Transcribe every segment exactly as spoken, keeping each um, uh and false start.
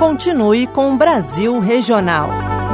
Continue com o Brasil Regional.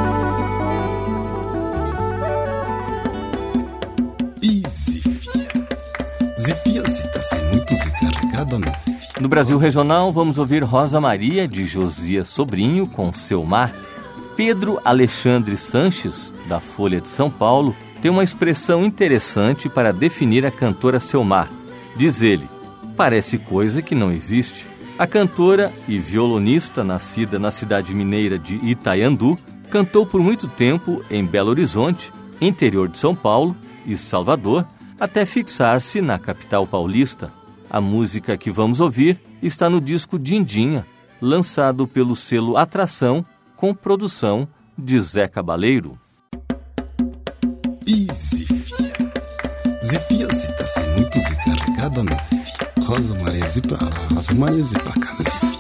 E Zifia? Zifia, se está sem muito carregada, não Zifia? No Brasil Regional, vamos ouvir Rosa Maria, de Josias Sobrinho, com Seu Mar. Pedro Alexandre Sanches, da Folha de São Paulo, tem uma expressão interessante para definir a cantora Seu Mar. Diz ele: parece coisa que não existe. A cantora e violonista, nascida na cidade mineira de Itaiandu, cantou por muito tempo em Belo Horizonte, interior de São Paulo e Salvador, até fixar-se na capital paulista. A música que vamos ouvir está no disco Dindinha, lançado pelo selo Atração, com produção de Zé Cabaleiro. E Zifia? Zifia, se está sem muito carregada, não Zifia? Rosa Maria, Zifia, Rosa Maria, Zifia, cá, não Zifia?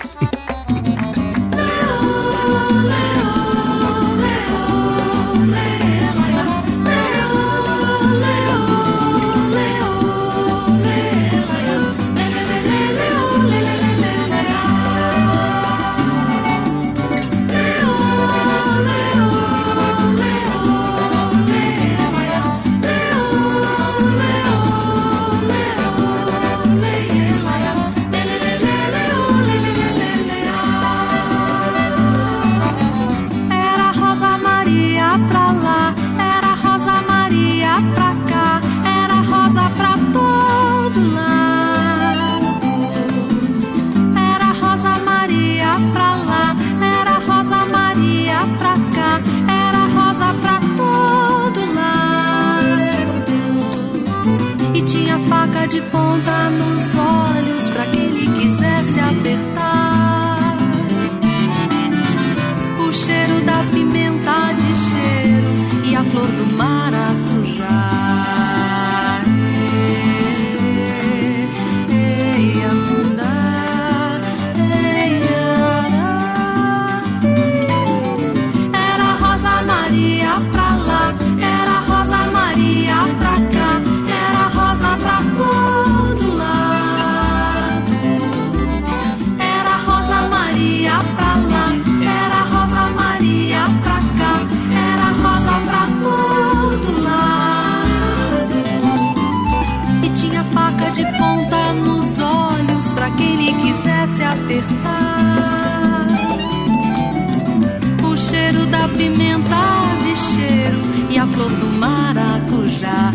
De ponta nos olhos pra quem ele quisesse apertar. O cheiro da pimenta de cheiro e a flor do maracujá. Ei, andar, ei, andar. Era Rosa Maria pra lá, era Rosa Maria pra cá, era rosa pra todo lado. Era Rosa Maria pra lá, era Rosa Maria pra cá, era rosa pra todo lado. E tinha faca de ponta nos olhos pra quem lhe quisesse apertar. O cheiro da pimenta de cheiro e a flor do maracujá.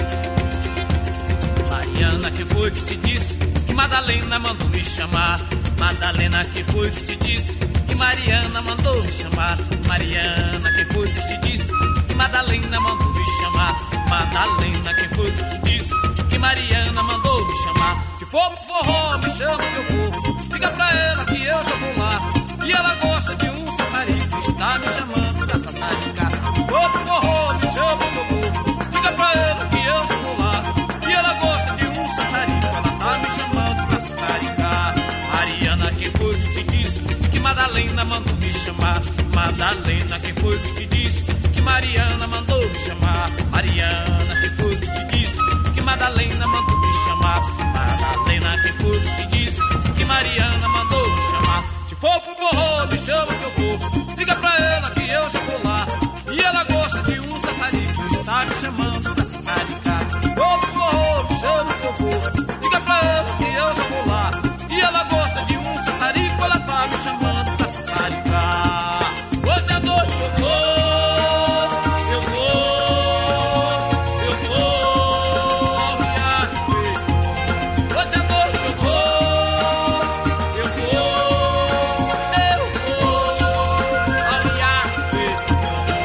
Madalena mandou me chamar. Madalena, quem foi que te disse que Mariana mandou me chamar? Mariana, quem foi que te disse que Madalena mandou me chamar? Madalena, quem foi que te disse que Mariana mandou me chamar? Se for pro forró, me chama que eu vou. Liga pra ela que eu já vou lá. E ela gosta de um sassarico, está me chamando pra sassaricar. Se for pro forró, me chama que eu vou. Liga pra ela que eu já vou lá. E ela gosta de um sassarico, ela tá me chamando pra sassaricar. Mariana, quem foi que te disse que Madalena mandou me chamar? Madalena, quem foi que te disse que Mariana mandou me chamar? Mariana, quem foi que te disse que Madalena mandou me chamar? Madalena, quem foi que te disse que Mariana mandou me chamar? Se for pro forró, me chama que eu vou. Diga pra ela que eu já vou lá. E ela gosta de um sassarico, está me chamando pra sassaricar. Se for pro forró, me chama que eu vou. Diga pra ela que eu já vou lá. E ela gosta de um sassarico, ela tá me chamando pra sassaricar. Hoje à noite eu vou, eu vou, eu vou ao Riacho Verde. Hoje à noite eu vou, eu vou, eu vou ao Riacho Verde.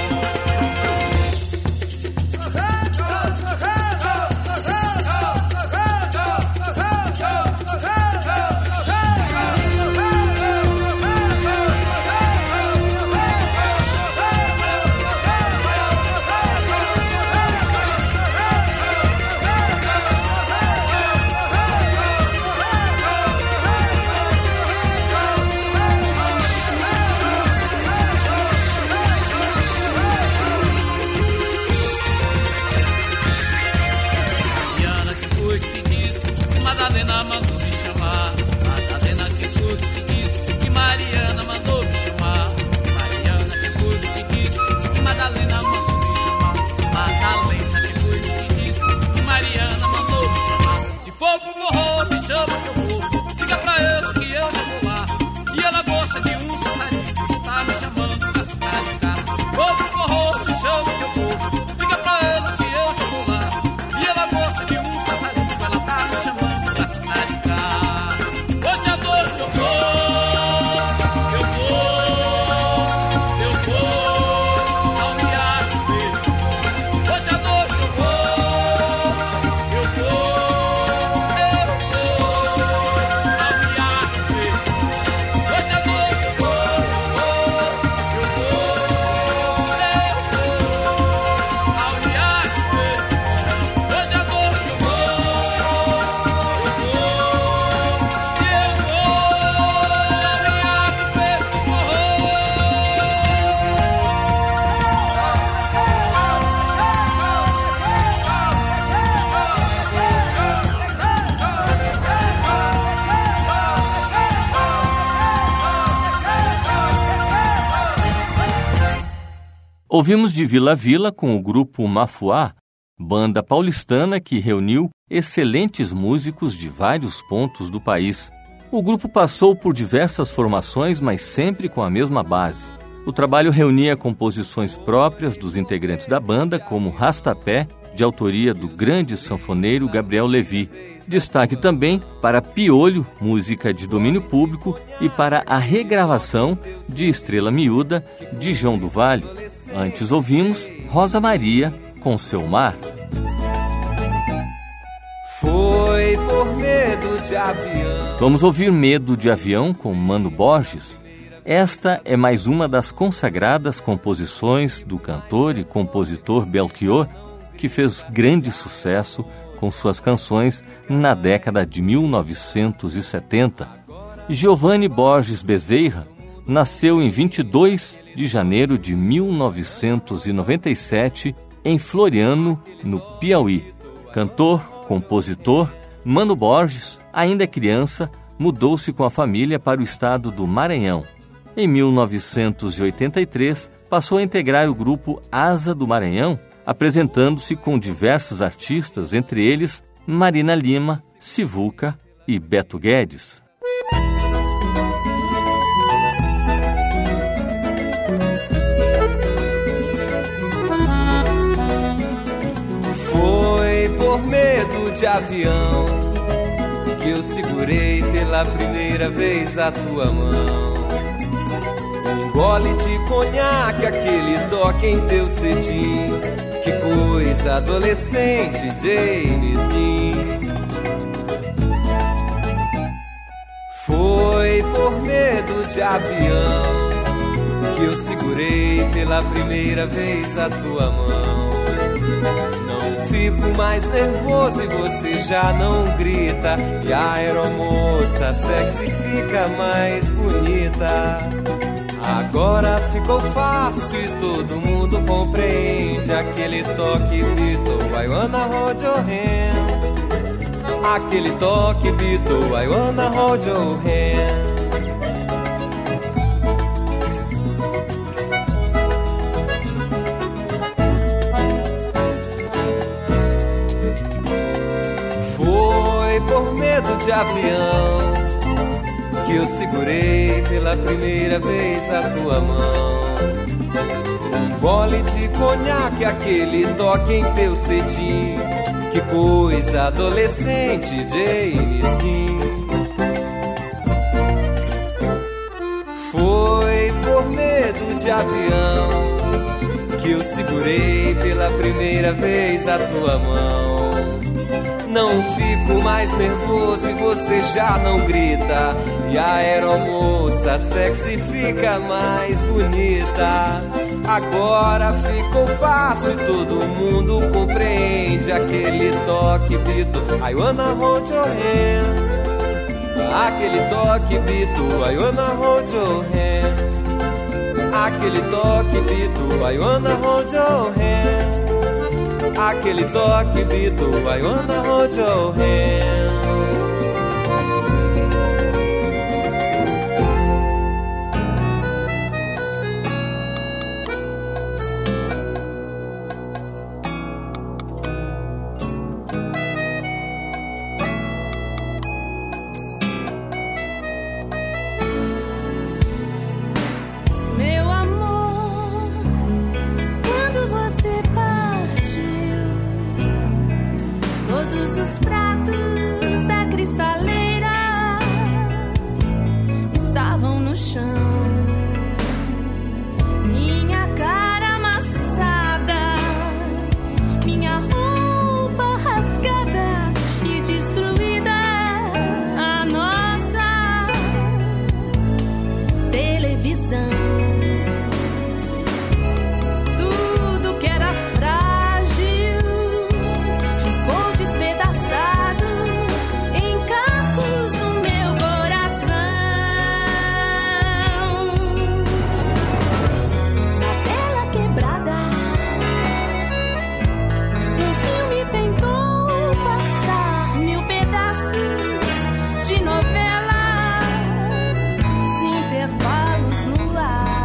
Mariana, quem foi que te disse que Madalena mandou me chamar? Madalena, quem foi que te disse que Mariana mandou me chamar? Mariana, quem foi que te disse que Madalena mandou me chamar? Madalena, quem foi que te disse que Mariana mandou me chamar? Se for pro forró, me chama que eu vou. Diga pra ela que eu já vou lá. E ela gosta de um sassarico, está me chamando pra sassaricar. Se for pro forró, me chama que eu vou. Diga pra ela que eu já vou lá. E ela gosta de um sassarico, ela tá me chamando pra sassaricar. Hoje à noite eu vou, eu vou, eu vou ao Riacho Verde. Hoje à noite eu vou, eu vou, eu vou ao Riacho Verde. Hoje à noite eu vou, eu vou, eu vou, eu vou ao Riacho Verde. Hoje à noite eu vou, eu vou, eu vou, eu vou ao Riacho Verde. Ouvimos de Vila a Vila com o grupo Mafuá, banda paulistana que reuniu excelentes músicos de vários pontos do país. O grupo passou por diversas formações, mas sempre com a mesma base. O trabalho reunia composições próprias dos integrantes da banda, como Rastapé, de autoria do grande sanfoneiro Gabriel Levi. Destaque também para Piolho, música de domínio público, e para a regravação de Estrela Miúda, de João do Vale. Antes ouvimos Rosa Maria com Seu Mar. Foi por medo de avião. Vamos ouvir Medo de Avião com Mano Borges. Esta é mais uma das consagradas composições do cantor e compositor Belchior, que fez grande sucesso com suas canções na década de mil novecentos e setenta. Giovanni Borges Bezerra nasceu em vinte e dois de janeiro de mil novecentos e noventa e sete em Floriano, no Piauí. Cantor, compositor, Mano Borges, ainda criança, mudou-se com a família para o estado do Maranhão. Em mil novecentos e oitenta e três, passou a integrar o grupo Asa do Maranhão, apresentando-se com diversos artistas, entre eles Marina Lima, Sivuca e Beto Guedes. Foi por medo de avião que eu segurei pela primeira vez a tua mão. Um gole de conhaque, aquele toque em teu cetim. Que coisa, adolescente, James Dean. Foi por medo de avião que eu segurei pela primeira vez a tua mão. Não fico mais nervoso e você já não grita. E a aeromoça sexy fica mais bonita. Agora ficou fácil e todo mundo compreende aquele toque Beatle, I wanna hold your hand. Aquele toque Beatle, I wanna hold your hand. Foi por medo de avião que eu segurei pela primeira vez a tua mão. Um gole de conhaque, aquele toque em teu cetim. Que coisa, adolescente, James Dean. Foi por medo de avião que eu segurei pela primeira vez a tua mão. Não fico mais nervoso e você já não grita. E a aeromoça sexy fica mais bonita. Agora ficou fácil, todo mundo compreende aquele toque Beatle, I wanna hold your hand. Aquele toque Beatle, I wanna hold your hand. Aquele toque Beatle, I wanna hold your hand. Aquele toque Beatle, I wanna hold your hand. Os pratos da cristaleira estavam no chão. Minha cara amassada, minha roupa rasgada e destruída. A nossa televisão. Tudo que era frágil ficou despedaçado em cacos no meu coração. Na tela quebrada, um filme tentou passar mil pedaços de novela, intervalos no ar.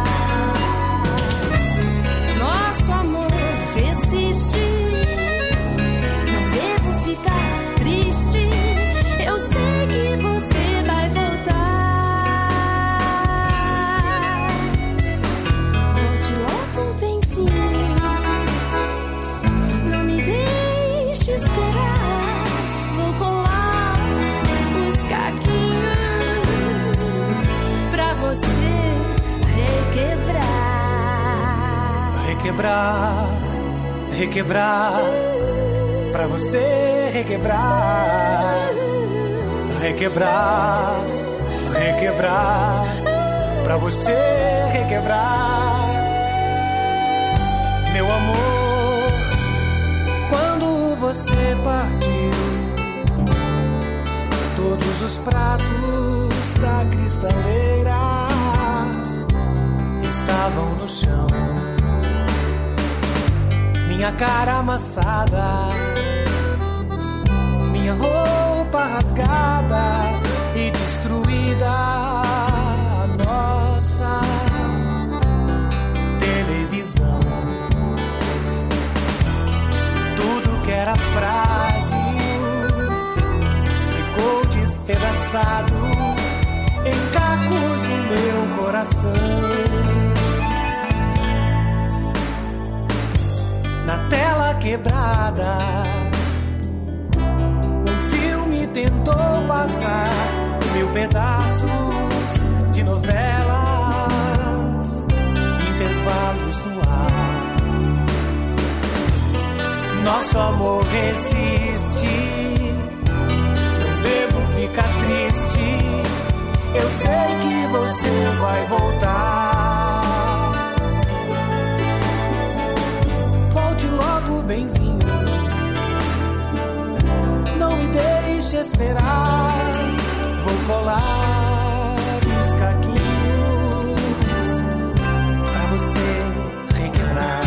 Nosso amor resiste. Não devo ficar triste. Eu sei que você vai voltar. Volte logo bem sim. Não me deixe esperar. Vou colar os caquinhos pra você requebrar. Requebrar, requebrar, pra você requebrar. Requebrar, requebrar, pra você requebrar. Meu amor, quando você partiu, todos os pratos da cristaleira estavam no chão. Minha cara amassada, minha roupa rasgada e destruída. A nossa televisão. Tudo que era frágil ficou despedaçado em cacos no meu coração. Na tela quebrada, um filme tentou passar mil pedaços de novelas, intervalos no ar. Nosso amor resiste, não devo ficar triste. Eu sei que você vai voltar. Volte logo, benzinho, não me deixe esperar. Vou colar os caquinhos pra você requebrar.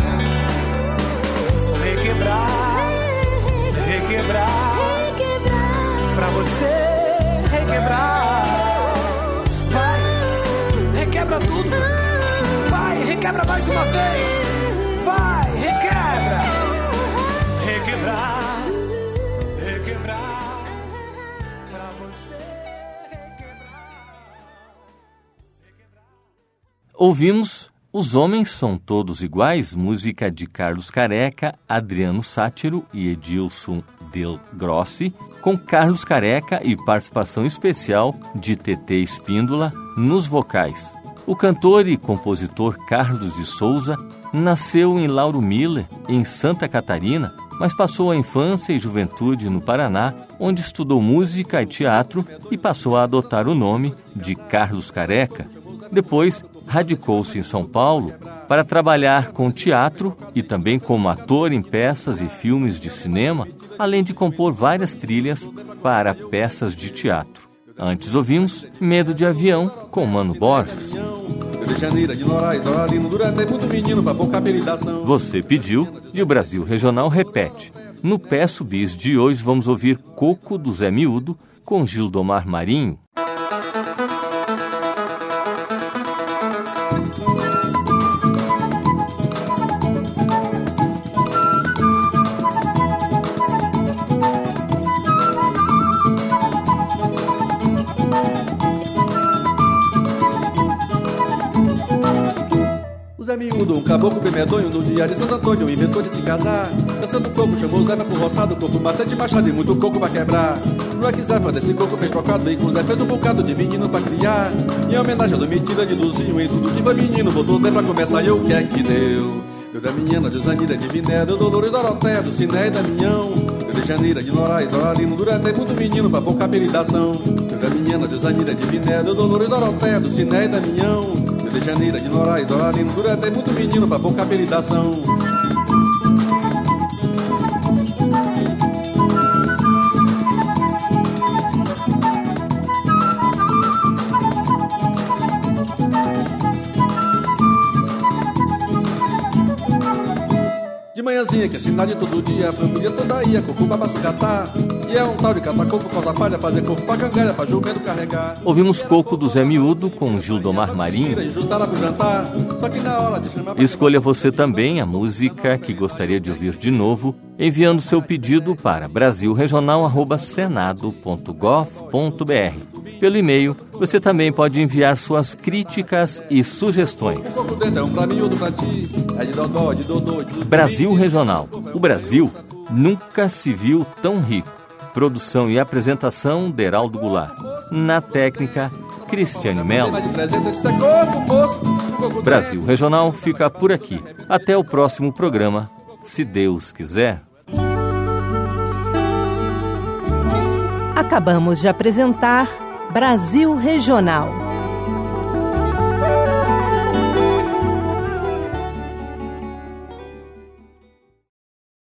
Requebrar, requebrar, pra você requebrar. Vai, requebra tudo. Vai, requebra mais uma vez. Vai, requebra. Requebrar, requebrar, pra você requebrar. Ouvimos Os Homens São Todos Iguais, música de Carlos Careca, Adriano Sátiro e Edilson Del Grossi, com Carlos Careca e participação especial de Tetê Espíndola nos vocais. O cantor e compositor Carlos de Souza nasceu em Lauro Miller, em Santa Catarina, mas passou a infância e juventude no Paraná, onde estudou música e teatro e passou a adotar o nome de Carlos Careca. Depois, radicou-se em São Paulo para trabalhar com teatro e também como ator em peças e filmes de cinema, além de compor várias trilhas para peças de teatro. Antes ouvimos Medo de Avião, com Mano Borges. Você pediu e o Brasil Regional repete. No Peço Bis de hoje vamos ouvir Coco do Zé Miúdo, com Gildomar Marinho. Zé Miúdo, um caboclo bem medonho, no dia de Santo Antônio inventou de se casar. Dançando coco, chamou Zé pra pro roçado, coco massa de machado e muito coco pra quebrar. Não é que Zé desse coco fez trocado, e com Zé fez um bocado de menino pra criar. Em homenagem a Domitila de Luzinho, em tudo que foi menino, botou Zé pra começar e o que é que deu? Deu da Minhana, de Zanira, de Viné, deu Dolores, Doroté, do Ciné e da Minhão. Deu de Janeira, de Lorá e Doralino, dura até muito menino pra pouca apelidação. Deu da Minhana, de Zanira, de Viné, deu Dolores, Doroté, do Ciné e da Minhão. De Janeira, de Lorá e Doralino, dura até muito menino pra pouca apelidação. De manhãzinha, que é cidade todo dia, a família toda ia, coco pra sucatá. E é um tal de catar coco, corta palha, fazer coco pra cangalha, pra jumento carregar. Ouvimos Coco do Zé Miúdo com Gildomar Marinho. Escolha você também a música que gostaria de ouvir de novo, enviando seu pedido para brasil regional arroba senado ponto gov ponto br. Pelo e-mail, você também pode enviar suas críticas e sugestões. Brasil Regional. O Brasil nunca se viu tão rico. Produção e apresentação, Deraldo Goulart. Na técnica, Cristiane Mello. Brasil Regional fica por aqui. Até o próximo programa, se Deus quiser. Acabamos de apresentar Brasil Regional.